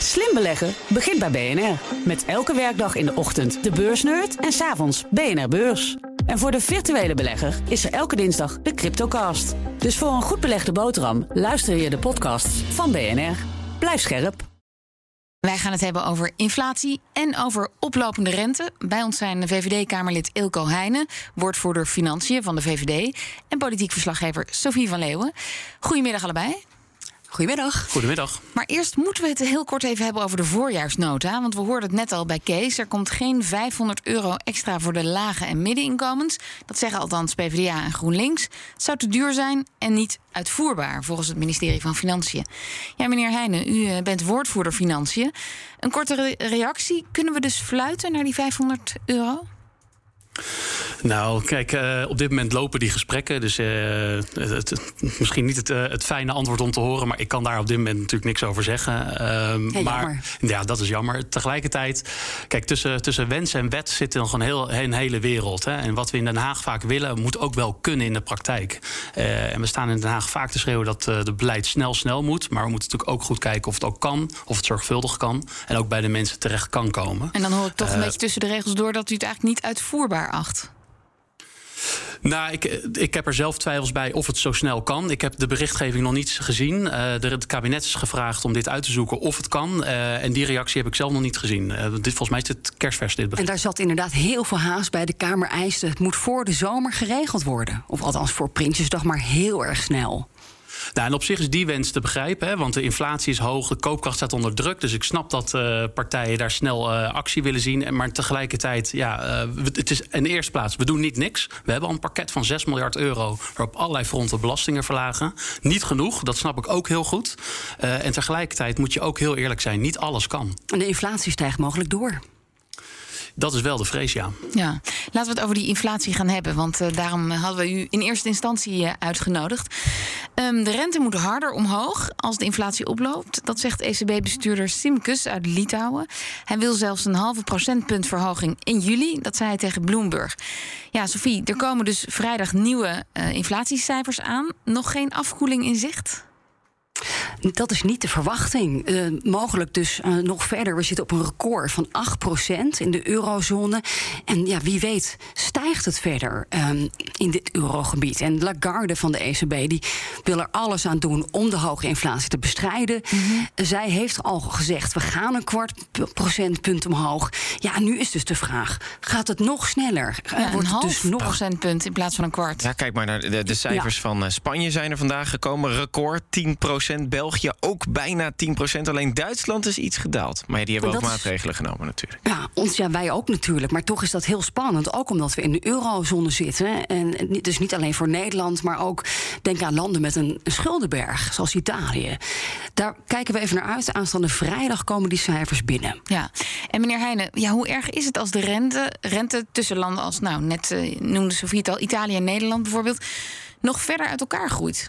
Slim beleggen begint bij BNR. Met elke werkdag in de ochtend de beursnerd en 's avonds BNR Beurs. En voor de virtuele belegger is er elke dinsdag de Cryptocast. Dus voor een goed belegde boterham luister je de podcasts van BNR. Blijf scherp. Wij gaan het hebben over inflatie en over oplopende rente. Bij ons zijn VVD-Kamerlid Eelco Heijnen, woordvoerder Financiën van de VVD... en politiek verslaggever Sophie van Leeuwen. Goedemiddag allebei. Goedemiddag. Goedemiddag. Maar eerst moeten we het heel kort even hebben over de voorjaarsnota. Want we hoorden het net al bij Kees. Er komt geen €500 extra voor de lage en middeninkomens. Dat zeggen althans PvdA en GroenLinks. Het zou te duur zijn en niet uitvoerbaar, volgens het ministerie van Financiën. Ja, meneer Heijnen, u bent woordvoerder Financiën. Een korte reactie. Kunnen we dus fluiten naar die €500? Nou, kijk, op dit moment lopen die gesprekken. Dus misschien niet het fijne antwoord om te horen, maar ik kan daar op dit moment natuurlijk niks over zeggen. Maar ja, dat is jammer. Tegelijkertijd, kijk, tussen wens en wet zit nog een hele wereld. Hè. En wat we in Den Haag vaak willen, moet ook wel kunnen in de praktijk. En we staan in Den Haag vaak te schreeuwen dat het beleid snel moet. Maar we moeten natuurlijk ook goed kijken of het ook kan, of het zorgvuldig kan. En ook bij de mensen terecht kan komen. En dan hoor ik toch een beetje tussen de regels door dat u het eigenlijk niet uitvoerbaar acht. Nou, ik heb er zelf twijfels bij of het zo snel kan. Ik heb de berichtgeving nog niet gezien. Het kabinet is gevraagd om dit uit te zoeken of het kan. En die reactie heb ik zelf nog niet gezien. Volgens mij is het kerstvers, dit bericht. En daar zat inderdaad heel veel haast bij. De Kamer eiste het moet voor de zomer geregeld worden. Of althans voor Prinsjesdag, maar heel erg snel. Nou, en op zich is die wens te begrijpen, hè, want de inflatie is hoog, de koopkracht staat onder druk. Dus ik snap dat partijen daar snel actie willen zien. Maar tegelijkertijd, het is in de eerste plaats, we doen niet niks. We hebben al een pakket van €6 miljard, waarop allerlei fronten belastingen verlagen. Niet genoeg, dat snap ik ook heel goed. En tegelijkertijd moet je ook heel eerlijk zijn, niet alles kan. En de inflatie stijgt mogelijk door. Dat is wel de vrees, ja. Ja, laten we het over die inflatie gaan hebben. Want daarom hadden we u in eerste instantie uitgenodigd. De rente moet harder omhoog als de inflatie oploopt. Dat zegt ECB-bestuurder Simkus uit Litouwen. Hij wil zelfs een 0,5 procentpunt verhoging in juli. Dat zei hij tegen Bloomberg. Ja, Sophie, er komen dus vrijdag nieuwe inflatiecijfers aan. Nog geen afkoeling in zicht? Dat is niet de verwachting. Mogelijk dus nog verder. We zitten op een record van 8% in de eurozone. En ja, wie weet stijgt het verder in dit eurogebied. En Lagarde van de ECB die wil er alles aan doen om de hoge inflatie te bestrijden. Mm-hmm. Zij heeft al gezegd, we gaan een 0,25 procentpunt omhoog. Ja, nu is dus de vraag, gaat het nog sneller? Ja, wordt het dus nog procentpunt in plaats van een kwart? Ja, kijk maar naar de cijfers van Spanje zijn er vandaag gekomen. Record 10%. België ook bijna 10%. Alleen Duitsland is iets gedaald. Maar die hebben ook maatregelen genomen natuurlijk. Ja, wij ook natuurlijk. Maar toch is dat heel spannend. Ook omdat we in de eurozone zitten. En dus niet alleen voor Nederland, maar ook denk aan landen met een schuldenberg, zoals Italië. Daar kijken we even naar uit. Aanstaande vrijdag komen die cijfers binnen. Ja, en meneer Heijnen, hoe erg is het als de rente tussen landen als, net noemde Sophie het al, Italië en Nederland bijvoorbeeld, nog verder uit elkaar groeit?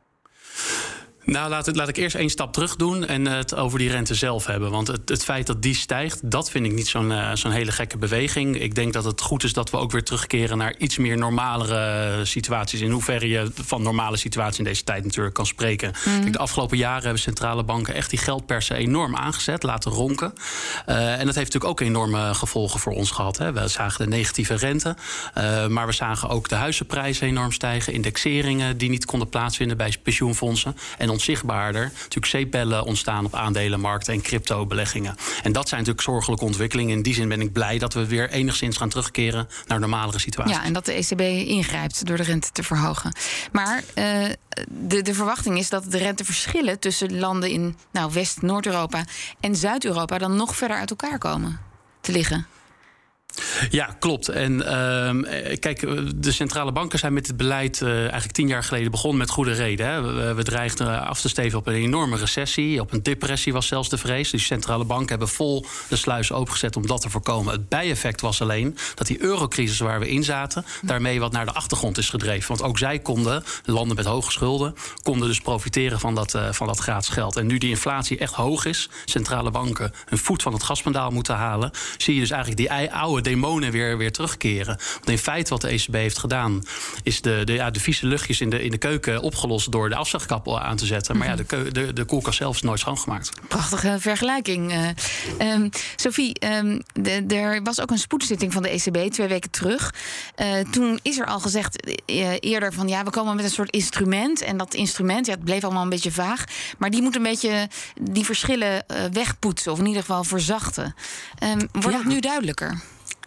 Nou, laat ik eerst 1 stap terug doen en het over die rente zelf hebben. Want het feit dat die stijgt, dat vind ik niet zo'n hele gekke beweging. Ik denk dat het goed is dat we ook weer terugkeren naar iets meer normalere situaties. In hoeverre je van normale situaties in deze tijd natuurlijk kan spreken. Kijk, de afgelopen jaren hebben centrale banken echt die geldpersen enorm aangezet, laten ronken. En dat heeft natuurlijk ook enorme gevolgen voor ons gehad. Hè. We zagen de negatieve rente, maar we zagen ook de huizenprijzen enorm stijgen. Indexeringen die niet konden plaatsvinden bij pensioenfondsen. En onzichtbaarder natuurlijk zeepbellen ontstaan op aandelenmarkten en crypto-beleggingen. En dat zijn natuurlijk zorgelijke ontwikkelingen. In die zin ben ik blij dat we weer enigszins gaan terugkeren naar normalere situaties. Ja, en dat de ECB ingrijpt door de rente te verhogen. Maar de verwachting is dat de renteverschillen tussen landen in West-, Noord-Europa en Zuid-Europa dan nog verder uit elkaar komen te liggen. Ja, klopt. En kijk, de centrale banken zijn met het beleid eigenlijk 10 jaar geleden begonnen met goede reden. Hè. We dreigden af te steven op een enorme recessie. Op een depressie was zelfs de vrees. Dus centrale banken hebben vol de sluis opengezet om dat te voorkomen. Het bijeffect was alleen dat die eurocrisis waar we in zaten daarmee wat naar de achtergrond is gedreven. Want ook zij konden, landen met hoge schulden, konden dus profiteren van dat gratis geld. En nu die inflatie echt hoog is, centrale banken een voet van het gaspedaal moeten halen, zie je dus eigenlijk die oude demonen weer terugkeren. Want in feite wat de ECB heeft gedaan, is de vieze luchtjes in de keuken opgelost door de afzuigkap aan te zetten. Maar de koelkast zelf is nooit schoongemaakt. Prachtige vergelijking. Sophie, er was ook een spoedzitting van de ECB 2 weken terug. Toen is er al gezegd eerder van we komen met een soort instrument. En dat instrument, het bleef allemaal een beetje vaag. Maar die moet een beetje die verschillen wegpoetsen. Of in ieder geval verzachten. Wordt het nu duidelijker?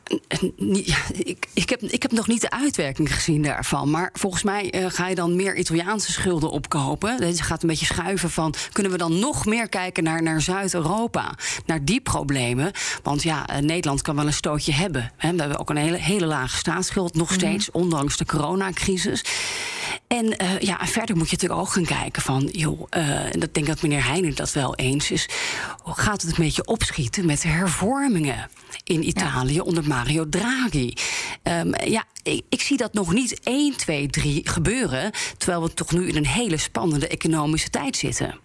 Ik heb nog niet de uitwerking gezien daarvan. Maar volgens mij ga je dan meer Italiaanse schulden opkopen. Dus je gaat een beetje schuiven van, kunnen we dan nog meer kijken naar Zuid-Europa? Naar die problemen. Want Nederland kan wel een stootje hebben. We hebben ook een hele lage staatsschuld nog steeds, ondanks de coronacrisis. En verder moet je natuurlijk ook gaan kijken van, en dat denk ik dat meneer Heijnen dat wel eens is, gaat het een beetje opschieten met de hervormingen in Italië onder Mario Draghi. Ik zie dat nog niet 1, 2, 3 gebeuren, terwijl we toch nu in een hele spannende economische tijd zitten.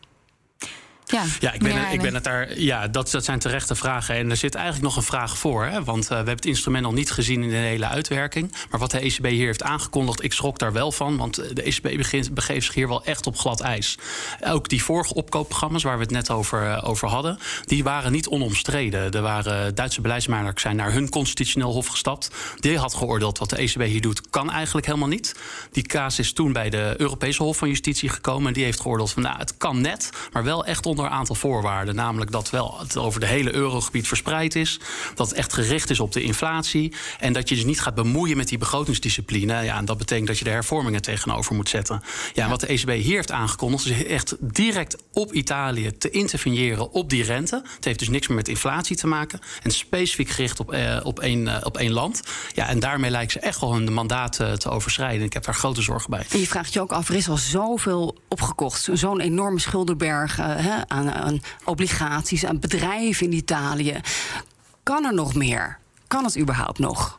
Ik ben het daar. Ja, dat zijn terechte vragen. En er zit eigenlijk nog een vraag voor. Hè? Want we hebben het instrument nog niet gezien in de hele uitwerking. Maar wat de ECB hier heeft aangekondigd, ik schrok daar wel van. Want de ECB begeeft zich hier wel echt op glad ijs. Ook die vorige opkoopprogramma's waar we het net over hadden, die waren niet onomstreden. Er waren Duitse beleidsmakers zijn naar hun constitutioneel hof gestapt. Die had geoordeeld wat de ECB hier doet, kan eigenlijk helemaal niet. Die casus is toen bij de Europese Hof van Justitie gekomen. En die heeft geoordeeld van het kan net, maar wel echt onder een aantal voorwaarden. Namelijk dat het over de hele eurogebied verspreid is. Dat het echt gericht is op de inflatie. En dat je dus niet gaat bemoeien met die begrotingsdiscipline. En dat betekent dat je de hervormingen tegenover moet zetten. En wat de ECB hier heeft aangekondigd, is echt direct op Italië te interveneren op die rente. Het heeft dus niks meer met inflatie te maken. En specifiek gericht op één land. En daarmee lijkt ze echt wel hun mandaat te overschrijden. Ik heb daar grote zorgen bij. En je vraagt je ook af, er is al zoveel opgekocht. Zo'n enorme schuldenberg aan obligaties, aan bedrijven in Italië. Kan er nog meer? Kan het überhaupt nog?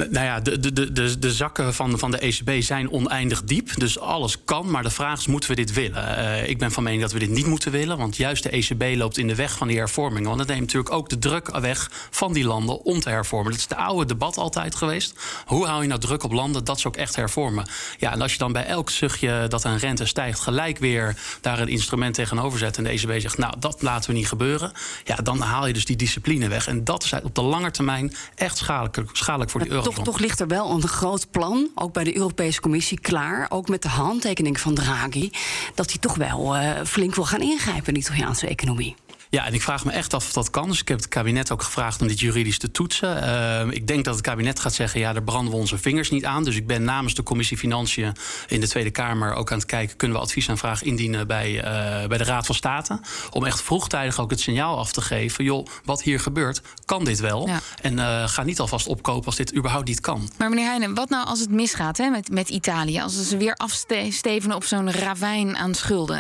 De zakken van de ECB zijn oneindig diep. Dus alles kan, maar de vraag is, moeten we dit willen? Ik ben van mening dat we dit niet moeten willen. Want juist de ECB loopt in de weg van die hervormingen. Want dat neemt natuurlijk ook de druk weg van die landen om te hervormen. Dat is het oude debat altijd geweest. Hoe hou je nou druk op landen dat ze ook echt hervormen? En als je dan bij elk zuchtje dat een rente stijgt gelijk weer daar een instrument tegenover zet en de ECB zegt, dat laten we niet gebeuren. Dan haal je dus die discipline weg. En dat is op de lange termijn echt schadelijk voor die euro. Toch ligt er wel een groot plan, ook bij de Europese Commissie, klaar, ook met de handtekening van Draghi, dat hij toch wel flink wil gaan ingrijpen in de Italiaanse economie. En ik vraag me echt af of dat kan. Dus ik heb het kabinet ook gevraagd om dit juridisch te toetsen. Ik denk dat het kabinet gaat zeggen, daar branden we onze vingers niet aan. Dus ik ben namens de Commissie Financiën in de Tweede Kamer ook aan het kijken, kunnen we adviesaanvraag indienen bij de Raad van State, om echt vroegtijdig ook het signaal af te geven, wat hier gebeurt, kan dit wel? En ga niet alvast opkopen als dit überhaupt niet kan. Maar meneer Heijnen, wat nou als het misgaat met Italië? Als ze weer afstevenen op zo'n ravijn aan schulden?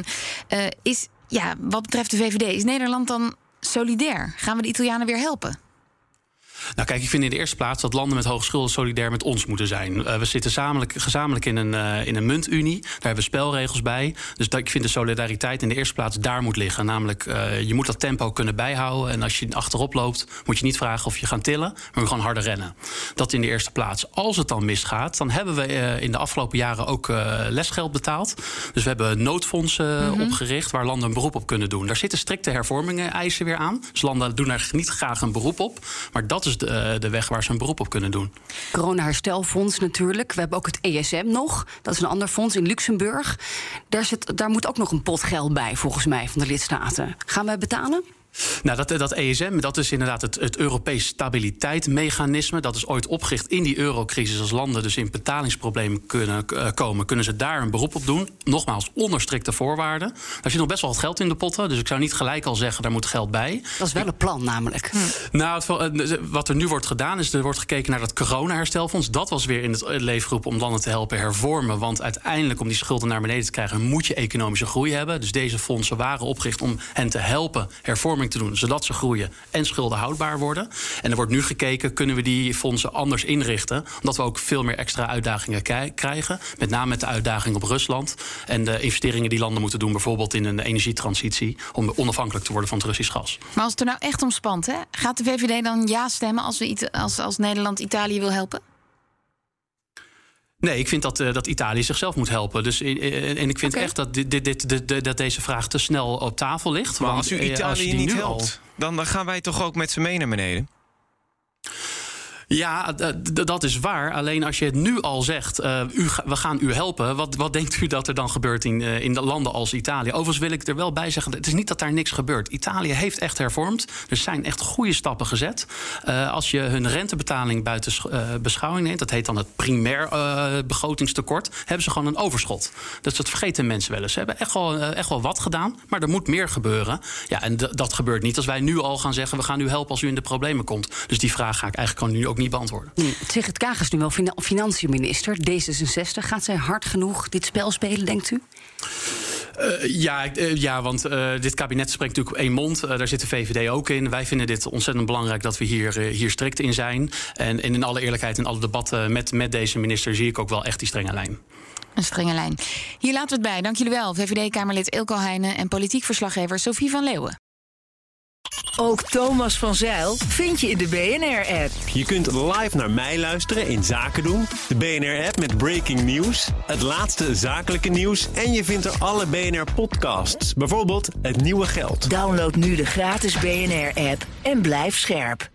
Wat betreft de VVD, is Nederland dan solidair? Gaan we de Italianen weer helpen? Kijk, ik vind in de eerste plaats dat landen met hoge schulden solidair met ons moeten zijn. We zitten gezamenlijk in een muntunie. Daar hebben we spelregels bij. Dus ik vind de solidariteit in de eerste plaats daar moet liggen. Namelijk, je moet dat tempo kunnen bijhouden. En als je achterop loopt, moet je niet vragen of je gaat tillen, maar we gewoon harder rennen. Dat in de eerste plaats. Als het dan misgaat, dan hebben we in de afgelopen jaren ook lesgeld betaald. Dus we hebben noodfondsen opgericht waar landen een beroep op kunnen doen. Daar zitten strikte hervormingen eisen weer aan. Dus landen doen er niet graag een beroep op. Maar dat is de weg waar ze een beroep op kunnen doen. Corona-herstelfonds natuurlijk. We hebben ook het ESM nog. Dat is een ander fonds in Luxemburg. Daar moet ook nog een pot geld bij, volgens mij, van de lidstaten. Gaan wij betalen? Dat ESM, dat is inderdaad het Europees stabiliteitsmechanisme. Dat is ooit opgericht in die eurocrisis. Als landen dus in betalingsproblemen kunnen ze daar een beroep op doen. Nogmaals, onder strikte voorwaarden. Daar zit nog best wel wat geld in de potten. Dus ik zou niet gelijk al zeggen, daar moet geld bij. Dat is wel een plan namelijk. Wat er nu wordt gedaan is, er wordt gekeken naar dat corona-herstelfonds. Dat was weer in het leven geroepen om landen te helpen hervormen. Want uiteindelijk, om die schulden naar beneden te krijgen, moet je economische groei hebben. Dus deze fondsen waren opgericht om hen te helpen hervormingen hervorming te doen, zodat ze groeien en schulden houdbaar worden. En er wordt nu gekeken, kunnen we die fondsen anders inrichten, omdat we ook veel meer extra uitdagingen krijgen. Met name met de uitdaging op Rusland en de investeringen die landen moeten doen, bijvoorbeeld in een energietransitie, om onafhankelijk te worden van het Russisch gas. Maar als het er nou echt om spant, hè, gaat de VVD dan ja stemmen als Nederland Italië wil helpen? Nee, ik vind dat Italië zichzelf moet helpen. Dus, en ik vind echt dat deze vraag te snel op tafel ligt. Maar want als u Italië niet helpt, dan gaan wij toch ook met z'n mee naar beneden? Ja, dat is waar. Alleen als je het nu al zegt, we gaan u helpen, wat denkt u dat er dan gebeurt in de landen als Italië? Overigens wil ik er wel bij zeggen, het is niet dat daar niks gebeurt. Italië heeft echt hervormd. Er zijn echt goede stappen gezet. Als je hun rentebetaling buiten beschouwing neemt, dat heet dan het primair begrotingstekort, hebben ze gewoon een overschot. Dus dat vergeten mensen wel eens. Ze hebben echt wel wat gedaan, maar er moet meer gebeuren. Ja, en dat gebeurt niet als wij nu al gaan zeggen, we gaan u helpen als u in de problemen komt. Dus die vraag ga ik eigenlijk nu ook niet beantwoorden. Sigrid Kaag is nu wel financiënminister. D66, gaat zij hard genoeg dit spel spelen, denkt u? Ja, want dit kabinet spreekt natuurlijk op één mond. Daar zit de VVD ook in. Wij vinden dit ontzettend belangrijk dat we hier strikt in zijn. En in alle eerlijkheid, in alle debatten met deze minister zie ik ook wel echt die strenge lijn. Een strenge lijn. Hier laten we het bij. Dank jullie wel. VVD-Kamerlid Eelco Heijnen en politiek verslaggever Sophie van Leeuwen. Ook Thomas van Zijl vind je in de BNR-app. Je kunt live naar mij luisteren in Zaken doen. De BNR-app met breaking news, het laatste zakelijke nieuws en je vindt er alle BNR-podcasts. Bijvoorbeeld Het Nieuwe Geld. Download nu de gratis BNR-app en blijf scherp.